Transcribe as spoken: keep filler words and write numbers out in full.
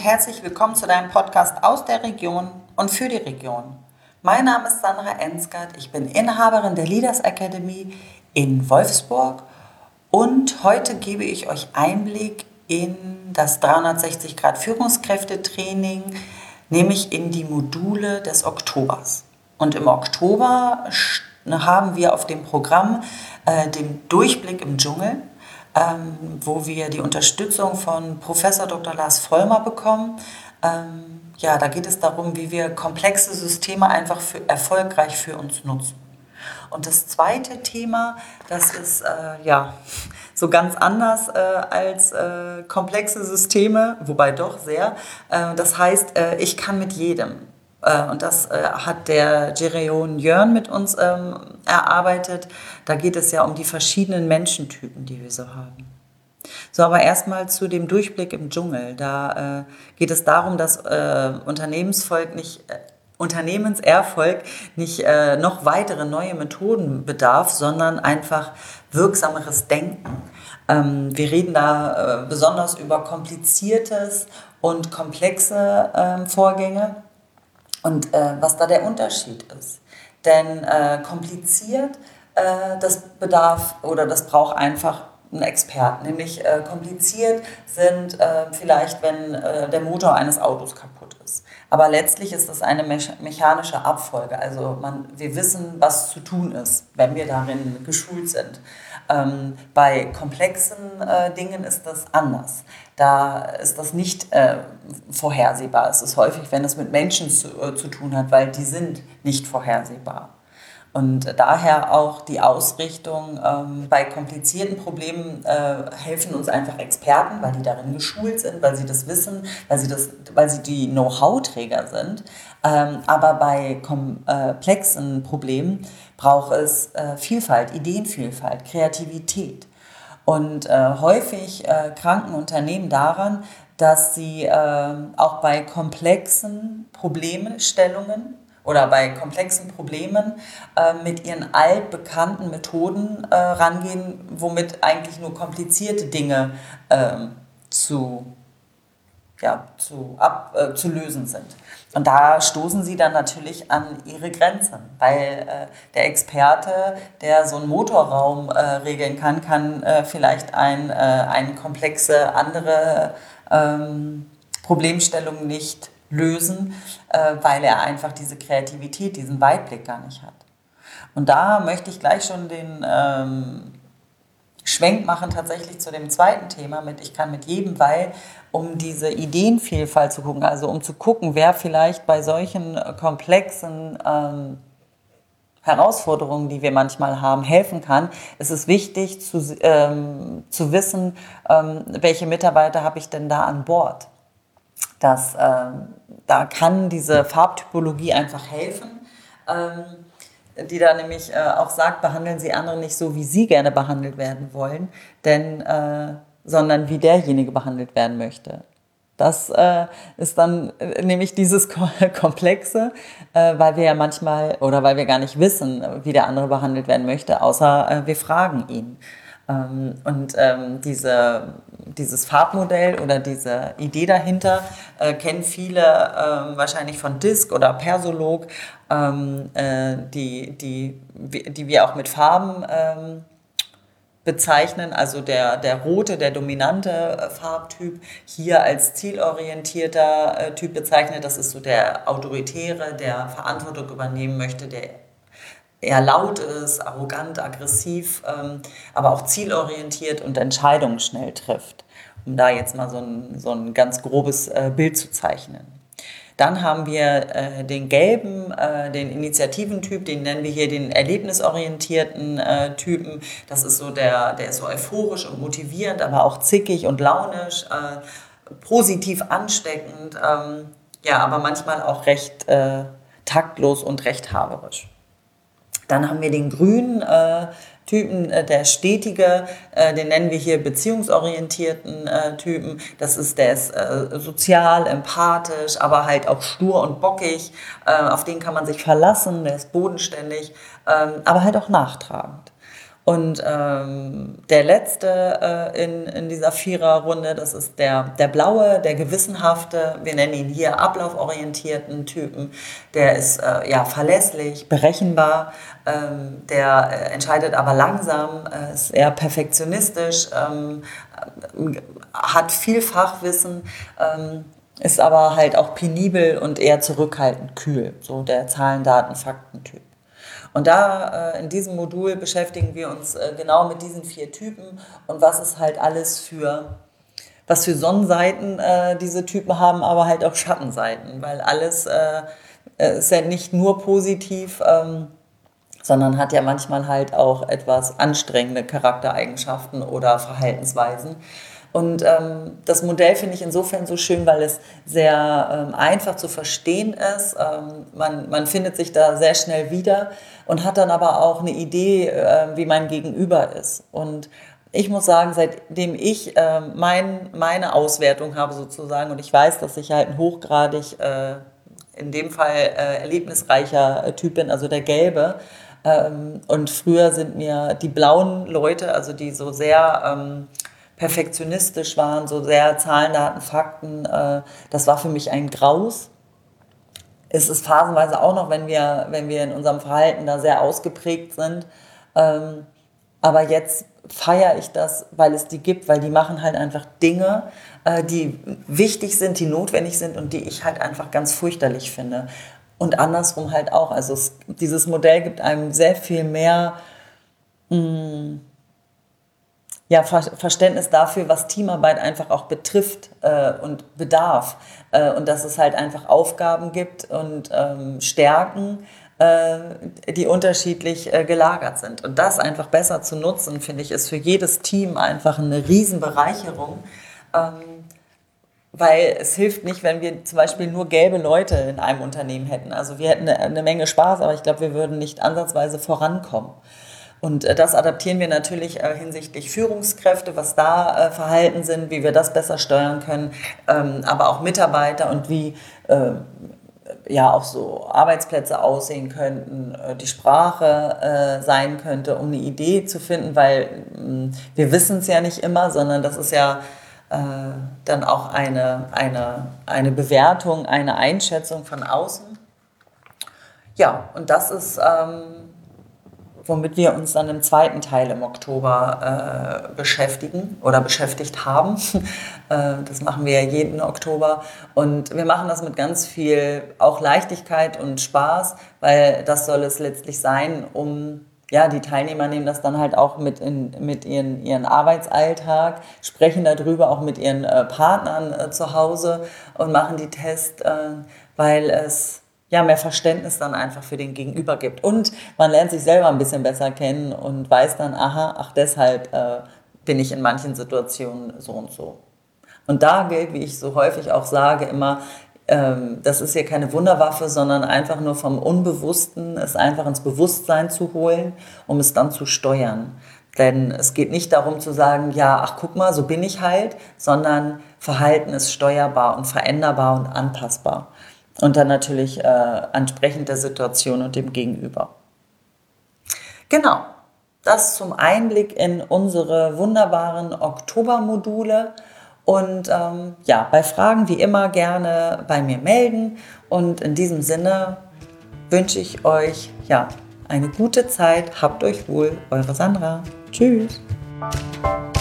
herzlich willkommen zu deinem Podcast aus der Region und für die Region. Mein Name ist Sandra Ensgard, ich bin Inhaberin der Leaders Academy in Wolfsburg und heute gebe ich euch Einblick in das dreihundertsechzig Grad Führungskräftetraining, nämlich in die Module des Oktobers. Und im Oktober haben wir auf dem Programm äh, den Durchblick im Dschungel, ähm, wo wir die Unterstützung von Professor Doktor Lars Vollmer bekommen. Ähm, ja, da geht es darum, wie wir komplexe Systeme einfach für, erfolgreich für uns nutzen. Und das zweite Thema, das ist äh, ja so ganz anders äh, als äh, komplexe Systeme, wobei doch sehr. Äh, das heißt, äh, ich kann mit jedem. Und das äh, hat der Gereon Jörn mit uns ähm, erarbeitet. Da geht es ja um die verschiedenen Menschentypen, die wir so haben. So, aber erstmal zu dem Durchblick im Dschungel. Da äh, geht es darum, dass äh, Unternehmensvolk nicht, äh, Unternehmenserfolg nicht äh, noch weitere neue Methoden bedarf, sondern einfach wirksameres Denken. Ähm, wir reden da äh, besonders über kompliziertes und komplexe äh, Vorgänge. Und äh, was da der Unterschied ist. Denn äh, kompliziert, äh, das bedarf oder das braucht einfach einen Experten. Nämlich äh, kompliziert sind äh, vielleicht, wenn äh, der Motor eines Autos kaputt ist. Aber letztlich ist das eine me- mechanische Abfolge. Also man, wir wissen, was zu tun ist, wenn wir darin geschult sind. Ähm, bei komplexen äh, Dingen ist das anders. Da ist das nicht äh, vorhersehbar. Es ist häufig, wenn es mit Menschen zu, äh, zu tun hat, weil die sind nicht vorhersehbar. Und daher auch die Ausrichtung, ähm, bei komplizierten Problemen äh, helfen uns einfach Experten, weil die darin geschult sind, weil sie das wissen, weil sie, das, weil sie die Know-how-Träger sind. Ähm, aber bei komplexen Problemen braucht es äh, Vielfalt, Ideenvielfalt, Kreativität. Und äh, häufig äh, kranken Unternehmen daran, dass sie äh, auch bei komplexen Problemstellungen oder bei komplexen Problemen äh, mit ihren altbekannten Methoden äh, rangehen, womit eigentlich nur komplizierte Dinge äh, zu, ja, zu, ab, äh, zu lösen sind. Und da stoßen sie dann natürlich an ihre Grenzen, weil äh, der Experte, der so einen Motorraum äh, regeln kann, kann äh, vielleicht ein, äh, eine komplexe andere ähm, Problemstellung nicht lösen, äh, weil er einfach diese Kreativität, diesen Weitblick gar nicht hat. Und da möchte ich gleich schon den ähm, Schwenk machen tatsächlich zu dem zweiten Thema mit ich kann mit jedem, weil um diese Ideenvielfalt zu gucken, also um zu gucken, wer vielleicht bei solchen komplexen ähm, Herausforderungen, die wir manchmal haben, helfen kann, ist es wichtig zu, ähm, zu wissen, ähm, welche Mitarbeiter habe ich denn da an Bord. Das, ähm, da kann diese Farbtypologie einfach helfen, ähm, die da nämlich äh, auch sagt, behandeln Sie andere nicht so, wie Sie gerne behandelt werden wollen, denn, äh, sondern wie derjenige behandelt werden möchte. Das äh, ist dann äh, nämlich dieses Komplexe, äh, weil wir ja manchmal oder weil wir gar nicht wissen, wie der andere behandelt werden möchte, außer äh, wir fragen ihn. Ähm, und ähm, diese, dieses Farbmodell oder diese Idee dahinter äh, kennen viele äh, wahrscheinlich von Disk oder Persolog, ähm, äh, die, die, die wir auch mit Farben ähm, bezeichnen, also der, der rote, der dominante Farbtyp, hier als zielorientierter äh, Typ bezeichnet. Das ist so der autoritäre, der Verantwortung übernehmen möchte, der eher laut ist, arrogant, aggressiv, ähm, aber auch zielorientiert und Entscheidungen schnell trifft, um da jetzt mal so ein, so ein ganz grobes äh, Bild zu zeichnen. Dann haben wir äh, den gelben, äh, den Initiativentyp, den nennen wir hier den erlebnisorientierten äh, Typen. Das ist so der, der ist so euphorisch und motivierend, aber auch zickig und launisch, äh, positiv ansteckend, ähm, ja, aber manchmal auch recht äh, taktlos und rechthaberisch. Dann haben wir den grünen äh, Typen, äh, der stetige, äh, den nennen wir hier beziehungsorientierten äh, Typen. Das ist, der ist äh, sozial, empathisch, aber halt auch stur und bockig. Äh, auf den kann man sich verlassen, der ist bodenständig, ähm, aber halt auch nachtragend. Und ähm, der letzte äh, in, in dieser Viererrunde, das ist der, der blaue, der gewissenhafte, wir nennen ihn hier ablauforientierten Typen. Der ist äh, ja verlässlich, berechenbar, ähm, der äh, entscheidet aber langsam, äh, ist eher perfektionistisch, ähm, äh, hat viel Fachwissen, ähm, ist aber halt auch penibel und eher zurückhaltend kühl, so der Zahlen, Daten, Fakten-Typ. Und da äh, in diesem Modul beschäftigen wir uns äh, genau mit diesen vier Typen und was es halt alles für, was für Sonnenseiten äh, diese Typen haben, aber halt auch Schattenseiten, weil alles äh, ist ja nicht nur positiv, ähm, sondern hat ja manchmal halt auch etwas anstrengende Charaktereigenschaften oder Verhaltensweisen. Und ähm, das Modell finde ich insofern so schön, weil es sehr ähm, einfach zu verstehen ist. Ähm, man, man findet sich da sehr schnell wieder und hat dann aber auch eine Idee, äh, wie mein Gegenüber ist. Und ich muss sagen, seitdem ich äh, mein, meine Auswertung habe sozusagen und ich weiß, dass ich halt ein hochgradig, äh, in dem Fall äh, erlebnisreicher Typ bin, also der Gelbe. Ähm, und früher sind mir die blauen Leute, also die so sehr ähm, perfektionistisch waren, so sehr Zahlen, Daten, Fakten, äh, das war für mich ein Graus. Es ist phasenweise auch noch, wenn wir, wenn wir in unserem Verhalten da sehr ausgeprägt sind. Ähm, aber jetzt feiere ich das, weil es die gibt, weil die machen halt einfach Dinge, äh, die wichtig sind, die notwendig sind und die ich halt einfach ganz fürchterlich finde. Und andersrum halt auch. Also es, dieses Modell gibt einem sehr viel mehr mh, ja, Ver Verständnis dafür, was Teamarbeit einfach auch betrifft äh, und bedarf. Äh, und dass es halt einfach Aufgaben gibt und ähm, Stärken, äh, die unterschiedlich äh, gelagert sind. Und das einfach besser zu nutzen, finde ich, ist für jedes Team einfach eine Riesenbereicherung. Ähm, weil es hilft nicht, wenn wir zum Beispiel nur gelbe Leute in einem Unternehmen hätten. Also wir hätten eine, eine Menge Spaß, aber ich glaube, wir würden nicht ansatzweise vorankommen. Und äh, das adaptieren wir natürlich äh, hinsichtlich Führungskräfte, was da äh, Verhalten sind, wie wir das besser steuern können, ähm, aber auch Mitarbeiter und wie äh, ja auch so Arbeitsplätze aussehen könnten, äh, die Sprache äh, sein könnte, um eine Idee zu finden, weil mh, wir wissen es ja nicht immer, sondern das ist ja äh, dann auch eine, eine, eine Bewertung, eine Einschätzung von außen. Ja, und das ist... Ähm, womit wir uns dann im zweiten Teil im Oktober äh, beschäftigen oder beschäftigt haben. äh, das machen wir ja jeden Oktober und wir machen das mit ganz viel auch Leichtigkeit und Spaß, weil das soll es letztlich sein, um ja, die Teilnehmer nehmen das dann halt auch mit in mit ihren, ihren Arbeitsalltag, sprechen darüber auch mit ihren äh, Partnern äh, zu Hause und machen die Tests, äh, weil es ja, mehr Verständnis dann einfach für den Gegenüber gibt. Und man lernt sich selber ein bisschen besser kennen und weiß dann, aha, ach deshalb äh, bin ich in manchen Situationen so und so. Und da gilt, wie ich so häufig auch sage, immer, ähm, das ist hier keine Wunderwaffe, sondern einfach nur vom Unbewussten, es einfach ins Bewusstsein zu holen, um es dann zu steuern. Denn es geht nicht darum zu sagen, ja, ach guck mal, so bin ich halt, sondern Verhalten ist steuerbar und veränderbar und anpassbar. Und dann natürlich äh, entsprechend der Situation und dem Gegenüber. Genau, das zum Einblick in unsere wunderbaren Oktobermodule. Und ähm, ja, bei Fragen wie immer gerne bei mir melden. Und in diesem Sinne wünsche ich euch ja, eine gute Zeit. Habt euch wohl, eure Sandra. Tschüss.